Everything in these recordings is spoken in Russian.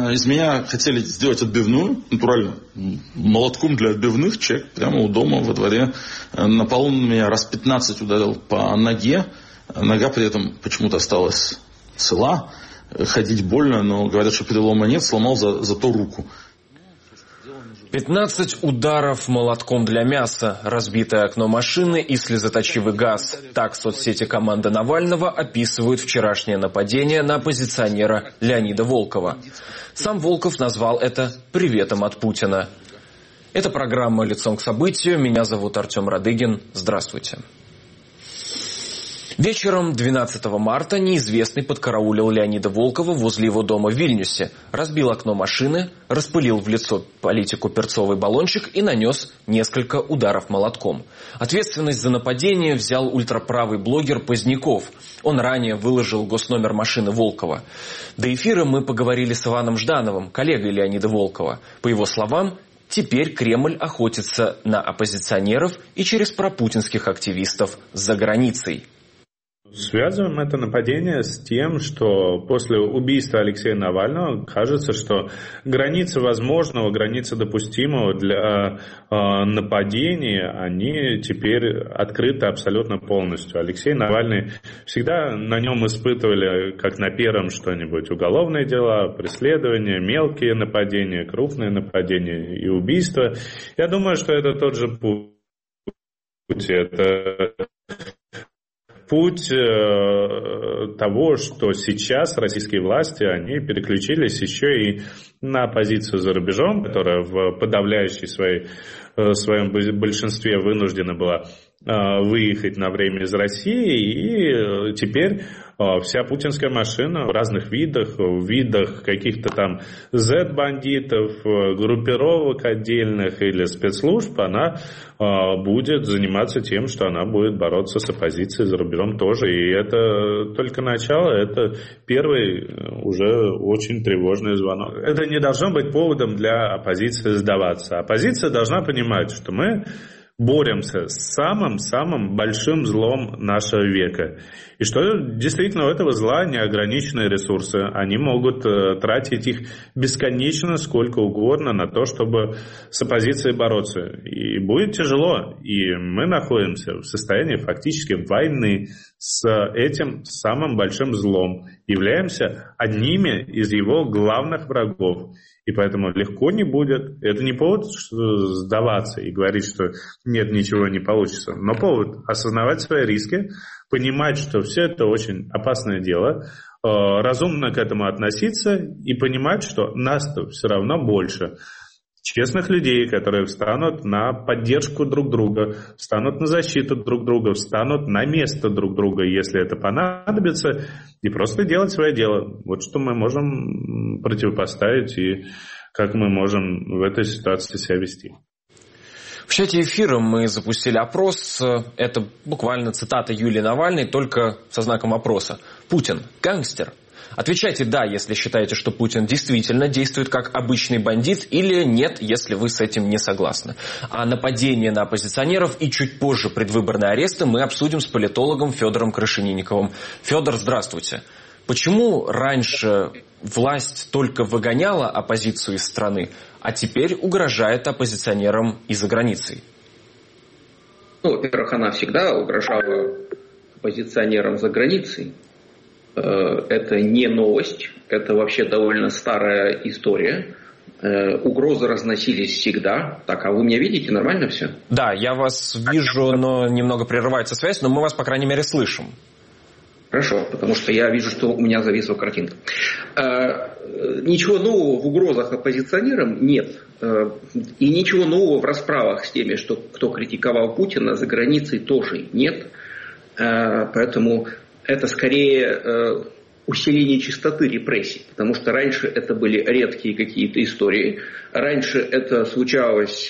из меня хотели сделать отбивную, натурально, молотком для отбивных, человек прямо у дома во дворе на полу меня раз 15 ударил по ноге, нога при этом почему-то осталась цела, ходить больно, но говорят, что перелома нет, сломал зато руку. 15 ударов молотком для мяса, разбитое окно машины и слезоточивый газ. Так соцсети команды Навального описывают вчерашнее нападение на оппозиционера Леонида Волкова. Сам Волков назвал это «приветом от Путина». Это программа «Лицом к событию». Меня зовут Артем Радыгин. Здравствуйте. Вечером 12 марта неизвестный подкараулил Леонида Волкова возле его дома в Вильнюсе, разбил окно машины, распылил в лицо политику перцовый баллончик и нанес несколько ударов молотком. Ответственность за нападение взял ультраправый блогер Поздняков. Он ранее выложил госномер машины Волкова. До эфира мы поговорили с Иваном Ждановым, коллегой Леонида Волкова. По его словам, теперь Кремль охотится на оппозиционеров и через пропутинских активистов за границей. Связываем это нападение с тем, что после убийства Алексея Навального кажется, что границы возможного, границы допустимого для нападения, они теперь открыты абсолютно полностью. Алексей Навальный, всегда на нем испытывали, как на первом, что-нибудь уголовные дела, преследования, мелкие нападения, крупные нападения и убийства. Я думаю, что это тот же путь. Это путь того, что сейчас российские власти, они переключились еще и на позицию за рубежом, которая в подавляющей своем большинстве вынуждена была выехать на время из России, и теперь вся путинская машина в разных видах, в видах каких-то там Z-бандитов, группировок отдельных или спецслужб, она будет заниматься тем, что она будет бороться с оппозицией за рубежом тоже. И это только начало, это первый уже очень тревожный звонок. Это не должно быть поводом для оппозиции сдаваться. Оппозиция должна понимать, что мы боремся с самым большим злом нашего века. И что действительно у этого зла неограниченные ресурсы. Они могут тратить их бесконечно, сколько угодно на то, чтобы с оппозицией бороться. И будет тяжело. И мы находимся в состоянии фактически войны с этим самым большим злом. Являемся одними из его главных врагов. И поэтому легко не будет. Это не повод сдаваться и говорить, что нет, ничего не получится. Но повод осознавать свои риски, понимать, что все это очень опасное дело, разумно к этому относиться и понимать, что нас-то все равно больше. Честных людей, которые встанут на поддержку друг друга, встанут на защиту друг друга, встанут на место друг друга, если это понадобится, и просто делать свое дело. Вот что мы можем противопоставить и как мы можем в этой ситуации себя вести. В чате эфира мы запустили опрос. Это буквально цитата Юлии Навальной, только со знаком вопроса. Путин – гангстер? Отвечайте «да», если считаете, что Путин действительно действует как обычный бандит, или «нет», если вы с этим не согласны. А нападение на оппозиционеров и чуть позже предвыборные аресты мы обсудим с политологом Федором Крашенинниковым. Федор, здравствуйте. Почему раньше власть только выгоняла оппозицию из страны, а теперь угрожает оппозиционерам и за границей? Во-первых, она всегда угрожала оппозиционерам за границей. Это не новость, это вообще довольно старая история. Угрозы разносились всегда. Так, а вы меня видите? Нормально все? Да, я вас вижу, но немного прерывается связь, но мы вас, по крайней мере, слышим. Хорошо, потому что я вижу, что у меня зависла картинка. Ничего нового в угрозах оппозиционерам нет. И ничего нового в расправах с теми, кто критиковал Путина, за границей тоже нет. Поэтому это скорее усиление частоты репрессий, потому что раньше это были редкие какие-то истории, раньше это случалось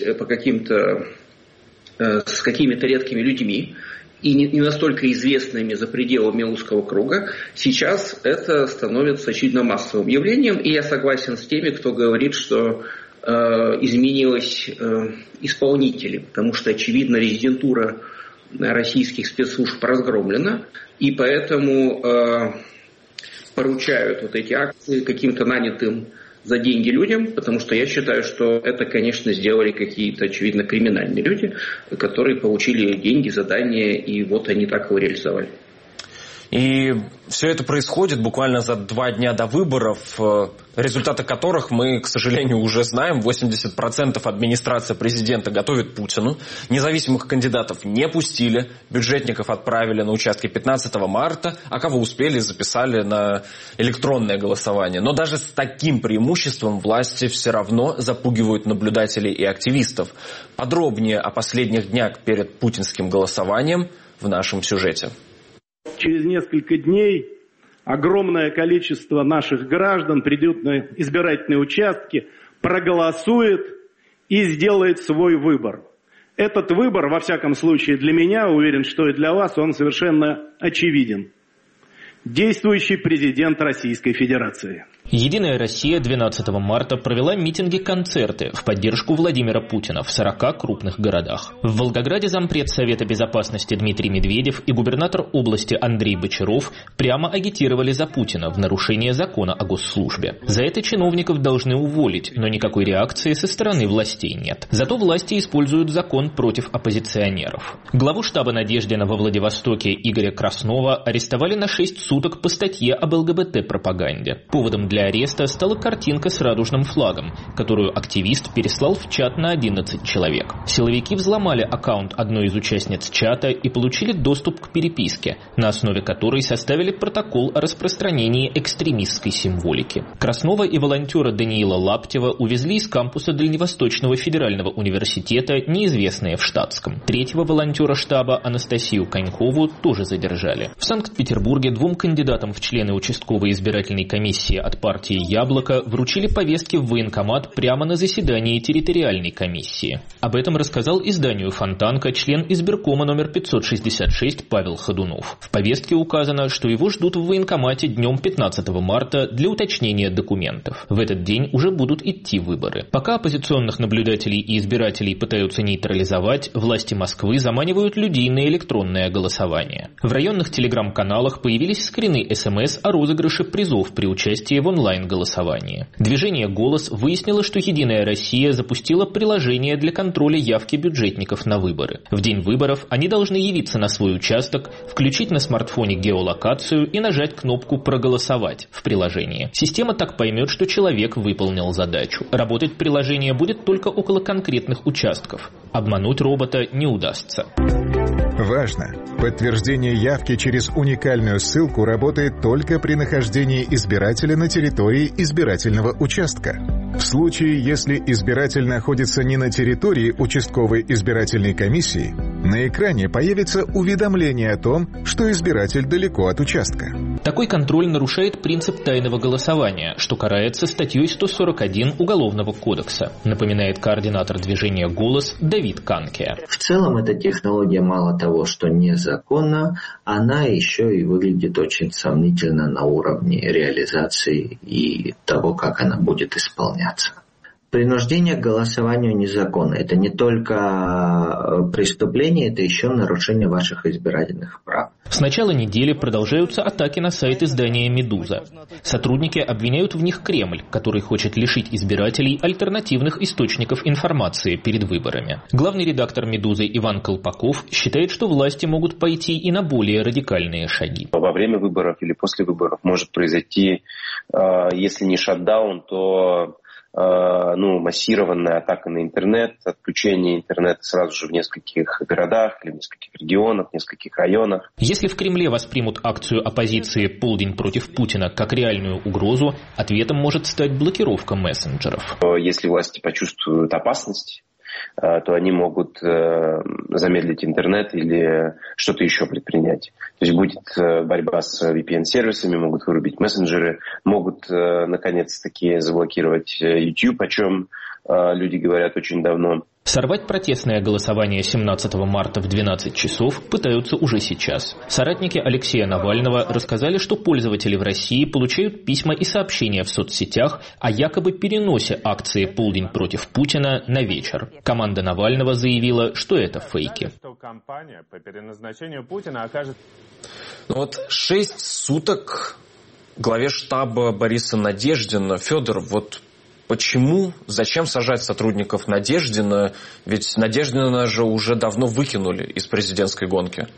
с какими-то редкими людьми и не настолько известными за пределами узкого круга. Сейчас это становится очевидно массовым явлением, и я согласен с теми, кто говорит, что изменилось исполнители, потому что, очевидно, резидентура российских спецслужб разгромлена, и поэтому поручают вот эти акции каким-то нанятым за деньги людям, потому что я считаю, что это, конечно, сделали какие-то, очевидно, криминальные люди, которые получили деньги, задания, и вот они так его реализовали. И все это происходит буквально за 2 дня до выборов, результаты которых мы, к сожалению, уже знаем. 80% администрация президента готовит Путину. Независимых кандидатов не пустили. Бюджетников отправили на участки 15 марта, а кого успели, записали на электронное голосование. Но даже с таким преимуществом власти все равно запугивают наблюдателей и активистов. Подробнее о последних днях перед путинским голосованием в нашем сюжете. Через несколько дней огромное количество наших граждан придет на избирательные участки, проголосует и сделает свой выбор. Этот выбор, во всяком случае для меня, уверен, что и для вас, он совершенно очевиден. Действующий президент Российской Федерации. «Единая Россия» 12 марта провела митинги-концерты в поддержку Владимира Путина в 40 крупных городах. В Волгограде зампред Совета Безопасности Дмитрий Медведев и губернатор области Андрей Бочаров прямо агитировали за Путина в нарушение закона о госслужбе. За это чиновников должны уволить, но никакой реакции со стороны властей нет. Зато власти используют закон против оппозиционеров. Главу штаба Надеждина во Владивостоке Игоря Краснова арестовали на 6 суток по статье об ЛГБТ-пропаганде. Поводом для ареста стала картинка с радужным флагом, которую активист переслал в чат на 11 человек. Силовики взломали аккаунт одной из участниц чата и получили доступ к переписке, на основе которой составили протокол о распространении экстремистской символики. Краснова и волонтера Даниила Лаптева увезли из кампуса Дальневосточного федерального университета, неизвестные в штатском. Третьего волонтера штаба Анастасию Конькову тоже задержали. В Санкт-Петербурге 2 кандидатам в члены участковой избирательной комиссии от партии «Яблоко» вручили повестки в военкомат прямо на заседании территориальной комиссии. Об этом рассказал изданию «Фонтанка» член избиркома номер 566 Павел Ходунов. В повестке указано, что его ждут в военкомате днем 15 марта для уточнения документов. В этот день уже будут идти выборы. Пока оппозиционных наблюдателей и избирателей пытаются нейтрализовать, власти Москвы заманивают людей на электронное голосование. В районных телеграм-каналах появились скрины СМС о розыгрыше призов при участии в онлайн-голосовании. Движение «Голос» выяснило, что «Единая Россия» запустила приложение для контроля явки бюджетников на выборы. В день выборов они должны явиться на свой участок, включить на смартфоне геолокацию и нажать кнопку «Проголосовать» в приложении. Система так поймет, что человек выполнил задачу. Работать приложение будет только около конкретных участков. Обмануть робота не удастся. Важно! Подтверждение явки через уникальную ссылку работает только при нахождении избирателя на территории избирательного участка. В случае, если избиратель находится не на территории участковой избирательной комиссии, на экране появится уведомление о том, что избиратель далеко от участка. Такой контроль нарушает принцип тайного голосования, что карается статьей 141 Уголовного кодекса, напоминает координатор движения «Голос» Давид Канке. В целом эта технология мало того, что незаконна, она еще и выглядит очень сомнительно на уровне реализации и того, как она будет исполняться. Принуждение к голосованию незаконно. Это не только преступление, это еще нарушение ваших избирательных прав. С начала недели продолжаются атаки на сайт издания «Медуза». Сотрудники обвиняют в них Кремль, который хочет лишить избирателей альтернативных источников информации перед выборами. Главный редактор «Медузы» Иван Колпаков считает, что власти могут пойти и на более радикальные шаги. Во время выборов или после выборов может произойти, если не шатдаун, то массированная атака на интернет, отключение интернета сразу же в нескольких городах или в нескольких регионах, в нескольких районах. Если в Кремле воспримут акцию оппозиции «Полдень против Путина» как реальную угрозу, ответом может стать блокировка мессенджеров. Если власти почувствуют опасность, то они могут замедлить интернет или что-то еще предпринять. То есть будет борьба с VPN-сервисами, могут вырубить мессенджеры, могут наконец-таки заблокировать YouTube, о чем люди говорят очень давно. Сорвать протестное голосование 17 марта в 12 часов пытаются уже сейчас. Соратники Алексея Навального рассказали, что пользователи в России получают письма и сообщения в соцсетях о якобы переносе акции «Полдень против Путина» на вечер. Команда Навального заявила, что это фейки. Кампания по переназначению Путина окажет... 6 суток главе штаба Бориса Надеждина. Федор, Почему, зачем сажать сотрудников Надеждина? Ведь Надеждина же уже давно выкинули из президентской гонки.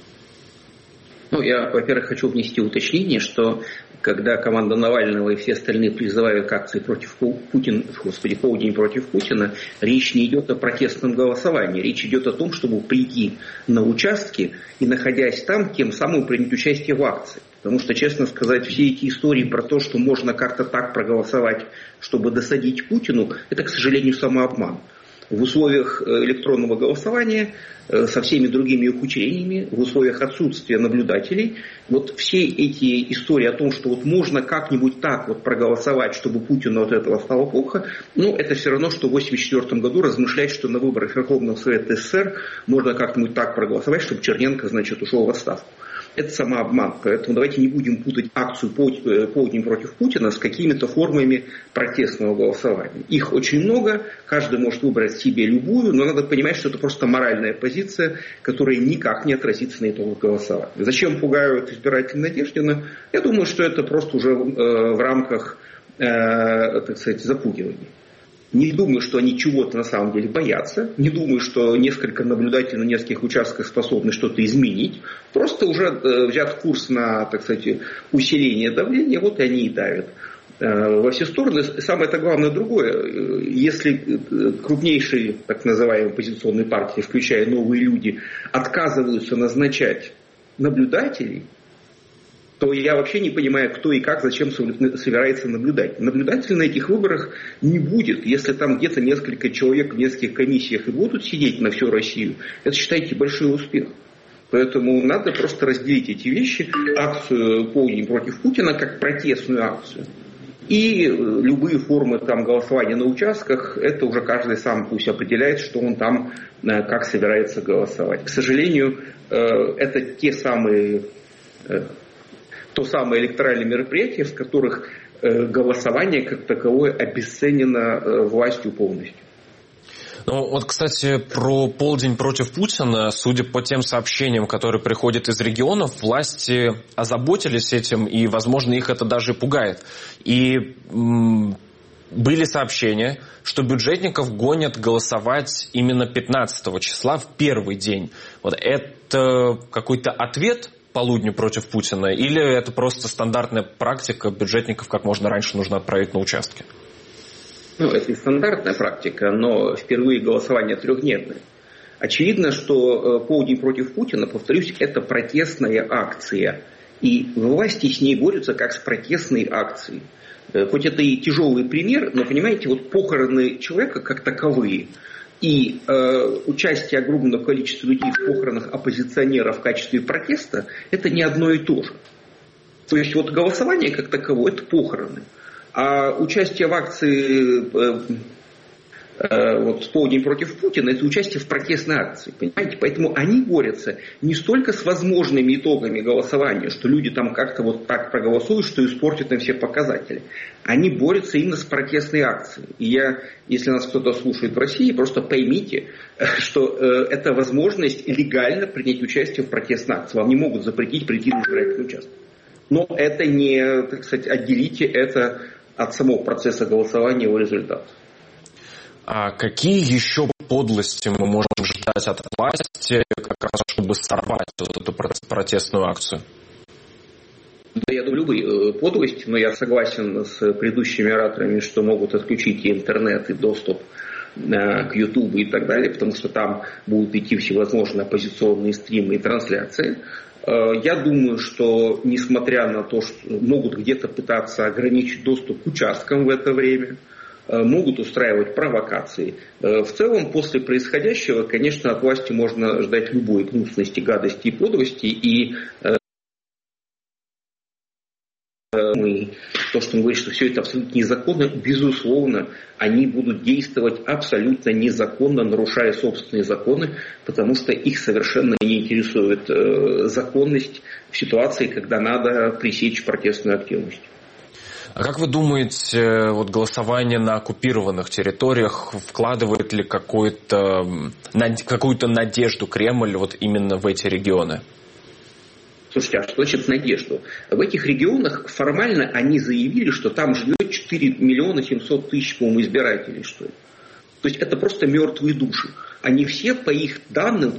Я, во-первых, хочу внести уточнение, что когда команда Навального и все остальные призывают к акции против Путина, полдень против Путина, речь не идет о протестном голосовании. Речь идет о том, чтобы прийти на участки и, находясь там, тем самым принять участие в акции. Потому что, честно сказать, все эти истории про то, что можно как-то так проголосовать, чтобы досадить Путину, это, к сожалению, самообман. В условиях электронного голосования со всеми другими ухудшениями, в условиях отсутствия наблюдателей, вот все эти истории о том, что вот можно как-нибудь так вот проголосовать, чтобы Путину от этого стало плохо, это все равно, что в 1984 году размышлять, что на выборах Верховного Совета СССР можно как-нибудь так проголосовать, чтобы Черненко, ушел в отставку. Это самообман. Поэтому давайте не будем путать акцию «Полдень против Путина» с какими-то формами протестного голосования. Их очень много, каждый может выбрать себе любую, но надо понимать, что это просто моральная позиция, которая никак не отразится на итогах голосования. Зачем пугают избирателей Надеждина? Я думаю, что это просто уже в рамках, запугивания. Не думаю, что они чего-то на самом деле боятся. Не думаю, что несколько наблюдателей на нескольких участках способны что-то изменить. Просто уже взят курс на, усиление давления, вот и они и давят во все стороны. Самое-то главное другое. Если крупнейшие, так называемые оппозиционные партии, включая «Новые люди», отказываются назначать наблюдателей, то я вообще не понимаю, кто и как, зачем собирается наблюдать. Наблюдателей на этих выборах не будет. Если там где-то несколько человек в нескольких комиссиях и будут сидеть на всю Россию, это, считайте, большой успех. Поэтому надо просто разделить эти вещи. Акцию «Полдень против Путина» как протестную акцию. И любые формы голосования на участках, это уже каждый сам пусть определяет, что он там, как собирается голосовать. К сожалению, это то самое электоральное мероприятие, в которых голосование как таковое обесценено властью полностью. Кстати, про «Полдень против Путина», судя по тем сообщениям, которые приходят из регионов, власти озаботились этим, и, возможно, их это даже пугает. И были сообщения, что бюджетников гонят голосовать именно 15 числа, в первый день. Это какой-то ответ полудню против Путина, или это просто стандартная практика бюджетников, как можно раньше нужно отправить на участки? Это и стандартная практика, но впервые голосование трехдневное. Очевидно, что «Полдень против Путина», повторюсь, это протестная акция. И власти с ней борются как с протестной акцией. Хоть это и тяжелый пример, но, понимаете, похороны человека как таковые и участие огромного количества людей в похоронах оппозиционеров в качестве протеста, это не одно и то же. То есть голосование как таковое – это похороны. А участие в акции «Полдень против Путина» – это участие в протестной акции. Понимаете? Поэтому они борются не столько с возможными итогами голосования, что люди там как-то так проголосуют, что испортят им все показатели. Они борются именно с протестной акцией. И если нас кто-то слушает в России, просто поймите, что это возможность легально принять участие в протестной акции. Вам не могут запретить прийти на избирательный участок. Но это не, отделите это от самого процесса голосования и его результата. А какие еще подлости мы можем ждать от власти, как раз чтобы сорвать эту протестную акцию? Да, я думаю, любые подлости, но я согласен с предыдущими ораторами, что могут отключить и интернет, и доступ к YouTube и так далее, потому что там будут идти всевозможные оппозиционные стримы и трансляции. Я думаю, что несмотря на то, что могут где-то пытаться ограничить доступ к участкам в это время, могут устраивать провокации. В целом, после происходящего, конечно, от власти можно ждать любой гнусности, гадости и подлости. И то, что он говорит, что все это абсолютно незаконно, безусловно, они будут действовать абсолютно незаконно, нарушая собственные законы, потому что их совершенно не интересует законность в ситуации, когда надо пресечь протестную активность. А как вы думаете, голосование на оккупированных территориях вкладывает ли какую-то надежду Кремль именно в эти регионы? Слушайте, а что значит надежду? В этих регионах формально они заявили, что там живет 4 миллиона 700 тысяч, по-моему, избирателей, что ли. То есть это просто мертвые души. Они все, по их данным,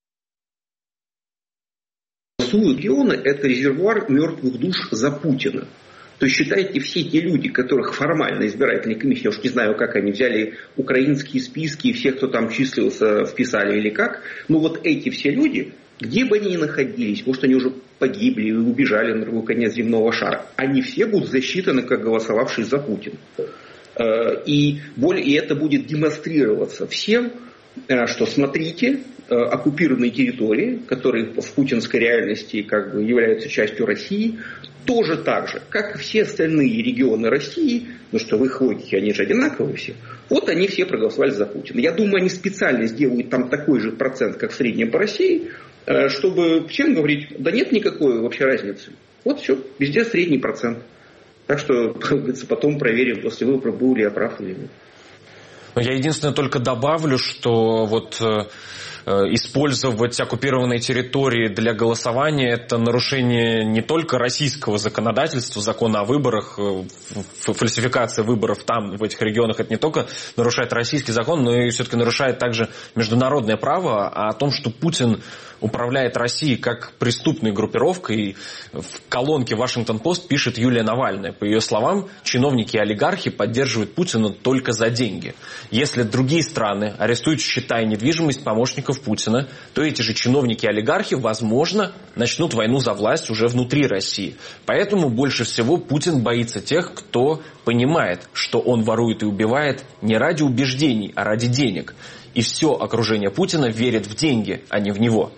голосуют. Регионы – это резервуар мертвых душ за Путина. То есть, считайте, все те люди, которых формально избирательная комиссия, я уж не знаю, как они взяли украинские списки, и всех, кто там числился, вписали или как, но вот эти все люди, где бы они ни находились, может, они уже погибли и убежали на другой конец земного шара, они все будут засчитаны как голосовавшие за Путина. И это будет демонстрироваться всем, что смотрите, оккупированные территории, которые в путинской реальности как бы являются частью России, тоже так же, как и все остальные регионы России, ну что в их логике они же одинаковые все, вот они все проголосовали за Путина. Я думаю, они специально сделают там такой же процент, как в среднем по России, чтобы всем говорить, да нет никакой вообще разницы. Вот все, везде средний процент. Так что потом проверим после выборов, был ли я прав или нет. Я единственное только добавлю, что вот использовать оккупированные территории для голосования – это нарушение не только российского законодательства, закона о выборах, фальсификация выборов там, в этих регионах, это не только нарушает российский закон, но и все-таки нарушает также международное право, а о том, что Путин управляет Россией как преступной группировкой, в колонке «Вашингтон-Пост» пишет Юлия Навальная. По ее словам, чиновники и олигархи поддерживают Путина только за деньги. Если другие страны арестуют счета и недвижимость помощников Путина, то эти же чиновники и олигархи, возможно, начнут войну за власть уже внутри России. Поэтому больше всего Путин боится тех, кто понимает, что он ворует и убивает не ради убеждений, а ради денег. И все окружение Путина верит в деньги, а не в него.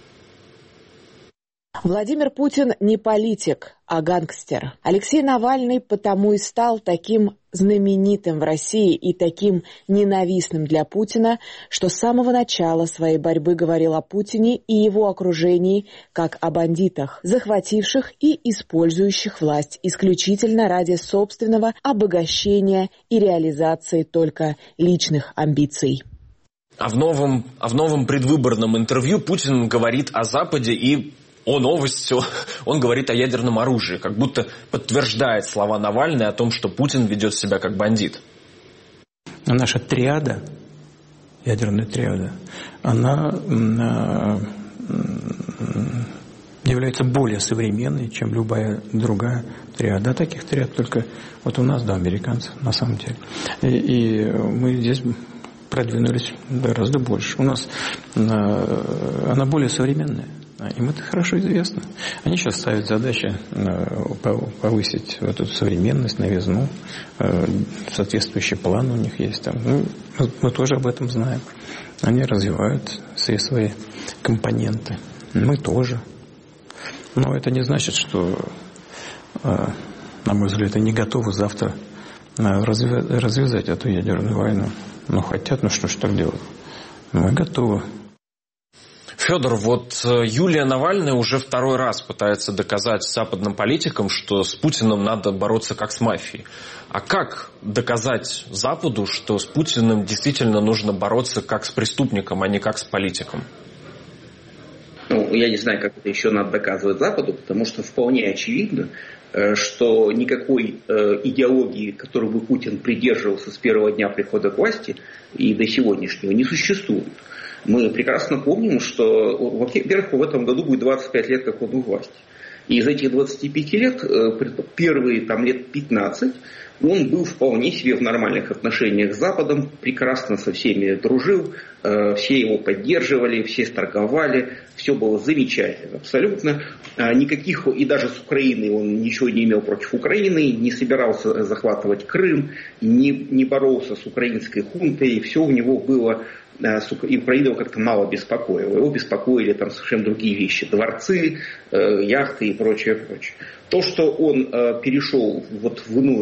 Владимир Путин не политик, а гангстер. Алексей Навальный потому и стал таким знаменитым в России и таким ненавистным для Путина, что с самого начала своей борьбы говорил о Путине и его окружении как о бандитах, захвативших и использующих власть исключительно ради собственного обогащения и реализации только личных амбиций. А в новом предвыборном интервью Путин говорит о Западе и о новости, он говорит о ядерном оружии, как будто подтверждает слова Навального о том, что Путин ведет себя как бандит. Наша триада, ядерная триада, она является более современной, чем любая другая триада. А таких триад только вот у нас, да, американцев, на самом деле. И мы здесь продвинулись гораздо больше. У нас она более современная. Им это хорошо известно. Они сейчас ставят задачи повысить вот эту современность, новизну. Соответствующий план у них есть там. Мы тоже об этом знаем. Они развивают все свои компоненты. Мы тоже. Но это не значит, что, на мой взгляд, они готовы завтра развязать эту ядерную войну. Но хотят, ну что ж так делать? Мы готовы. Федор, вот Юлия Навальная уже второй раз пытается доказать западным политикам, что с Путиным надо бороться как с мафией. А как доказать Западу, что с Путиным действительно нужно бороться как с преступником, а не как с политиком? Ну, я не знаю, как это еще надо доказывать Западу, потому что вполне очевидно, что никакой идеологии, которой бы Путин придерживался с первого дня прихода к власти и до сегодняшнего, не существует. Мы прекрасно помним, что, во-первых, в этом году будет 25 лет, как он у власти. И из этих 25 лет, первые там, лет 15, он был вполне себе в нормальных отношениях с Западом, прекрасно со всеми дружил, все его поддерживали, все торговали, все было замечательно абсолютно. Никаких, и даже с Украиной он ничего не имел против Украины, не собирался захватывать Крым, не боролся с украинской хунтой, все у него было... И Украина его как-то мало беспокоила. Его беспокоили там совершенно другие вещи. Дворцы, яхты и прочее, прочее. То, что он перешел вот в иное состояние,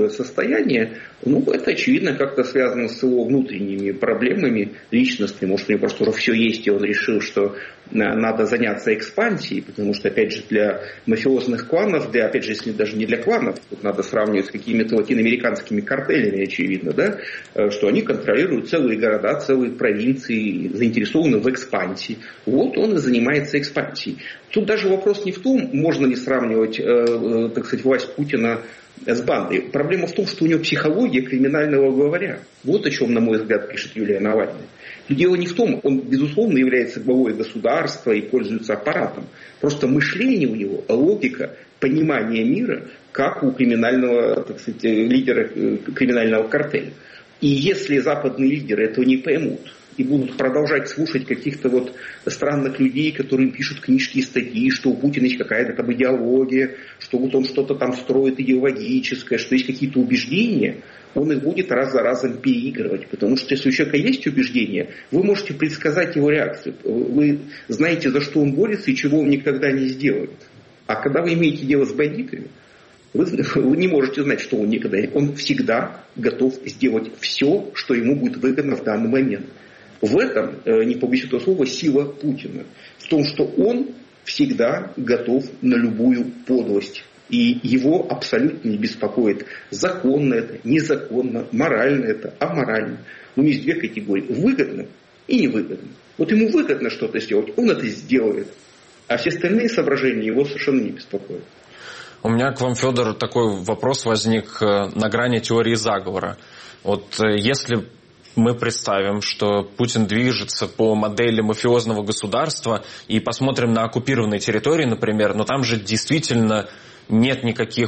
состояние, это очевидно как-то связано с его внутренними проблемами личностными. Может, у него просто уже все есть, и он решил, что надо заняться экспансией, потому что, опять же, для мафиозных кланов, опять же, если даже не для кланов, тут надо сравнивать с какими-то латиноамериканскими картелями, очевидно, да, что они контролируют целые города, целые провинции, заинтересованы в экспансии. Вот он и занимается экспансией. Тут даже вопрос не в том, можно ли сравнивать, так сказать, власть Путина с бандой. Проблема в том, что у него психология криминального главаря. Вот о чем, на мой взгляд, пишет Юлия Навальная. И дело не в том, он, безусловно, является главой государства и пользуется аппаратом. Просто мышление у него, логика, понимание мира, как у криминального, так сказать, лидера криминального картеля. И если западные лидеры этого не поймут и будут продолжать слушать каких-то странных людей, которые пишут книжки и статьи, что у Путина есть какая-то там идеология, что он что-то там строит идеологическое, что есть какие-то убеждения, он их будет раз за разом переигрывать. Потому что если у человека есть убеждения, вы можете предсказать его реакцию. Вы знаете, за что он борется и чего он никогда не сделает. А когда вы имеете дело с бандитами, вы не можете знать, что он всегда готов сделать все, что ему будет выгодно в данный момент. В этом, не побоюсь этого слова, сила Путина. В том, что он всегда готов на любую подлость. И его абсолютно не беспокоит, законно это, незаконно, морально это, аморально. У него есть две категории: выгодно и невыгодно. Вот ему выгодно что-то сделать, он это сделает. А все остальные соображения его совершенно не беспокоят. У меня к вам, Федор, такой вопрос возник на грани теории заговора. Вот если мы представим, что Путин движется по модели мафиозного государства и посмотрим на оккупированные территории, например, но там же действительно нет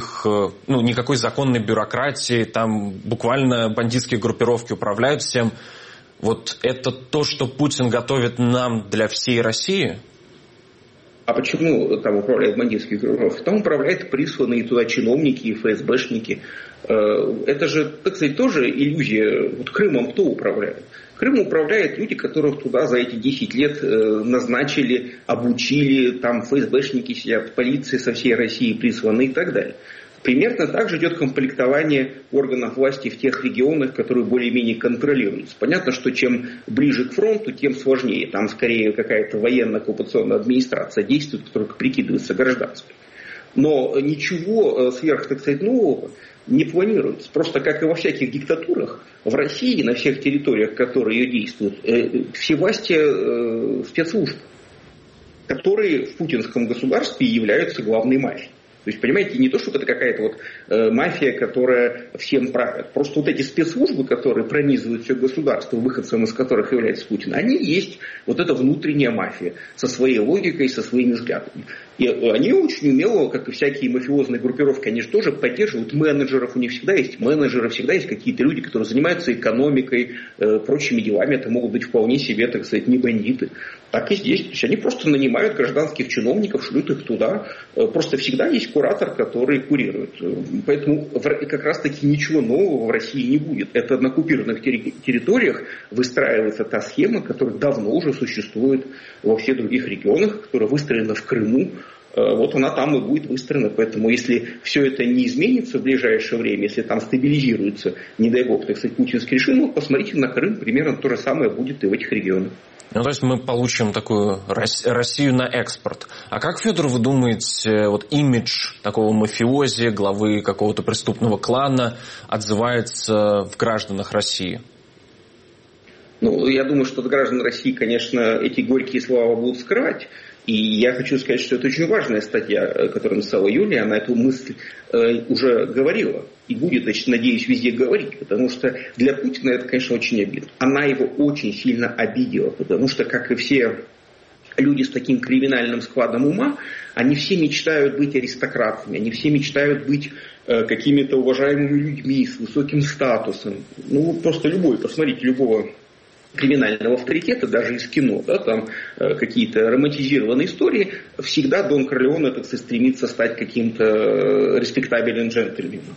никакой законной бюрократии, там буквально бандитские группировки управляют всем. Вот это то, что Путин готовит нам для всей России? А почему там управляют бандитские группировки? Там управляют присланные туда чиновники и ФСБшники. Это же, так сказать, тоже иллюзия. Вот Крымом кто управляет? Крымом управляют люди, которых туда за эти 10 лет назначили, обучили, там ФСБшники сидят, полиция со всей России присланы и так далее. Примерно так же идет комплектование органов власти в тех регионах, которые более-менее контролируются. Понятно, что чем ближе к фронту, тем сложнее. Там скорее какая-то военно-оккупационная администрация действует, которая прикидывается гражданской. Но ничего сверх, так сказать, нового не планируется. Просто как и во всяких диктатурах, в России, на всех территориях, которые ее действуют, все власти спецслужб, которые в путинском государстве являются главной мафией. То есть, понимаете, не то, что это какая-то мафия, которая всем правит. Просто вот эти спецслужбы, которые пронизывают все государство, выходцем из которых является Путин, они есть вот эта внутренняя мафия со своей логикой, со своими взглядами. И они очень умело, как и всякие мафиозные группировки, они же тоже поддерживают менеджеров. У них всегда есть менеджеры, всегда есть какие-то люди, которые занимаются экономикой, прочими делами. Это могут быть вполне себе, так сказать, не бандиты. Так и здесь. То есть они просто нанимают гражданских чиновников, шлют их туда. Просто всегда есть куратор, который курирует. Поэтому как раз-таки ничего нового в России не будет. Это на оккупированных территориях выстраивается та схема, которая давно уже существует во всех других регионах, которая выстроена в Крыму. Вот она там и будет выстроена. Поэтому если все это не изменится в ближайшее время, если там стабилизируется, не дай бог, так сказать, путинский режим, посмотрите на Крым, примерно то же самое будет и в этих регионах. То есть мы получим такую Россию на экспорт. А как, Федор, вы думаете, имидж такого мафиози, главы какого-то преступного клана отзывается в гражданах России? Я думаю, что граждан России, конечно, эти горькие слова будут скрывать. И я хочу сказать, что это очень важная статья, которую написала Юлия. Она эту мысль уже говорила и будет, надеюсь, везде говорить. Потому что для Путина это, конечно, очень обидно. Она его очень сильно обидела. Потому что, как и все люди с таким криминальным складом ума, они все мечтают быть аристократами. Они все мечтают быть какими-то уважаемыми людьми с высоким статусом. Просто посмотрите любого криминального авторитета, даже из кино, там какие-то романтизированные истории, всегда Дон Корлеоне, стремится стать каким-то респектабельным джентльменом.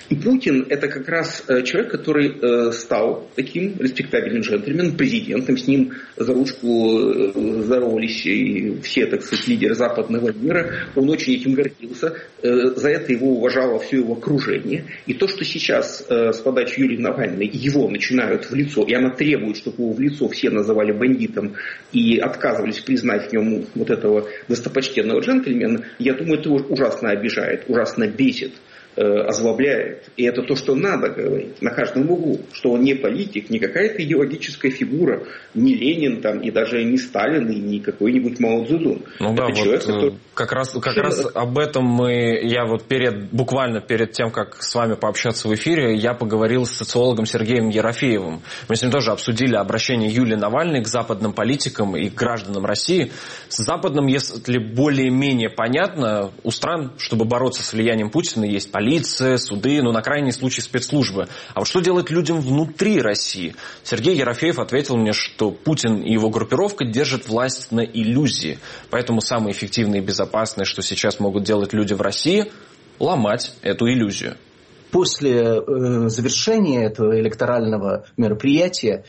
И Путин – это как раз человек, который стал таким респектабельным джентльменом, президентом. С ним за ручку здоровались и все, так сказать, лидеры западного мира. Он очень этим гордился. За это его уважало все его окружение. И то, что сейчас с подачи Юлии Навальной его начинают в лицо, и она требует, чтобы его в лицо все называли бандитом и отказывались признать в нем вот этого достопочтенного джентльмена, я думаю, это его ужасно обижает, ужасно бесит, озлобляет. И это то, что надо говорить на каждом углу, что он не политик, не какая-то идеологическая фигура, не Ленин там, и даже не Сталин, и не какой-нибудь Мао Цзэдун. Ну да, человек, который... как раз об этом я вот буквально перед тем, как с вами пообщаться в эфире, я поговорил с социологом Сергеем Ерофеевым. Мы с ним тоже обсудили обращение Юлии Навальной к западным политикам и к гражданам России. С западным, если более-менее понятно, у стран, чтобы бороться с влиянием Путина, есть полиция, суды, на крайний случай спецслужбы. А вот что делать людям внутри России? Сергей Ерофеев ответил мне, что Путин и его группировка держат власть на иллюзии. Поэтому самое эффективное и безопасное, что сейчас могут делать люди в России, ломать эту иллюзию. После завершения этого электорального мероприятия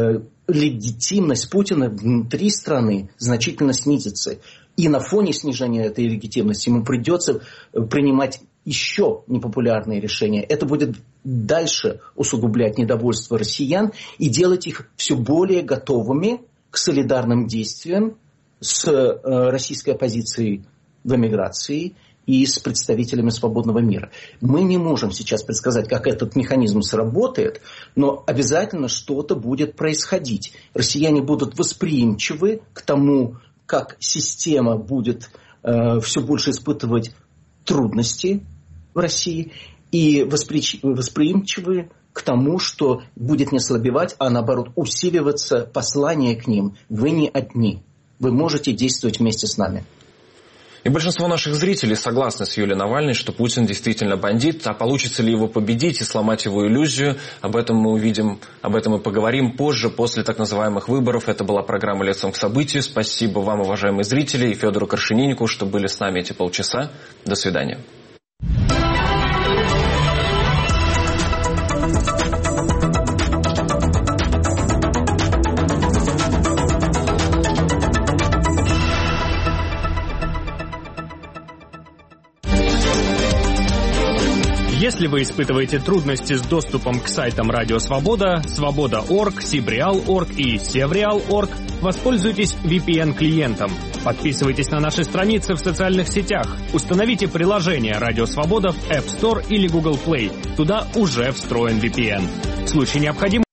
легитимность Путина внутри страны значительно снизится. И на фоне снижения этой легитимности ему придется принимать еще непопулярные решения. Это будет дальше усугублять недовольство россиян и делать их все более готовыми к солидарным действиям с российской оппозицией в эмиграции и с представителями свободного мира. Мы не можем сейчас предсказать, как этот механизм сработает, но обязательно что-то будет происходить. Россияне будут восприимчивы к тому, как система будет все больше испытывать трудности в России, и восприимчивы к тому, что будет не ослабевать, а наоборот усиливаться послание к ним. Вы не одни. Вы можете действовать вместе с нами. И большинство наших зрителей согласны с Юлией Навальной, что Путин действительно бандит, а получится ли его победить и сломать его иллюзию, об этом мы увидим, об этом мы поговорим позже, после так называемых выборов. Это была программа «Лицом к событию». Спасибо вам, уважаемые зрители, и Федору Крашениннику, что были с нами эти полчаса. До свидания. Если вы испытываете трудности с доступом к сайтам Радио Свобода, Свобода.орг, Сибреал.орг и Севреал.орг, воспользуйтесь VPN-клиентом. Подписывайтесь на наши страницы в социальных сетях. Установите приложение Радио Свобода в App Store или Google Play. Туда уже встроен VPN. В случае необходимости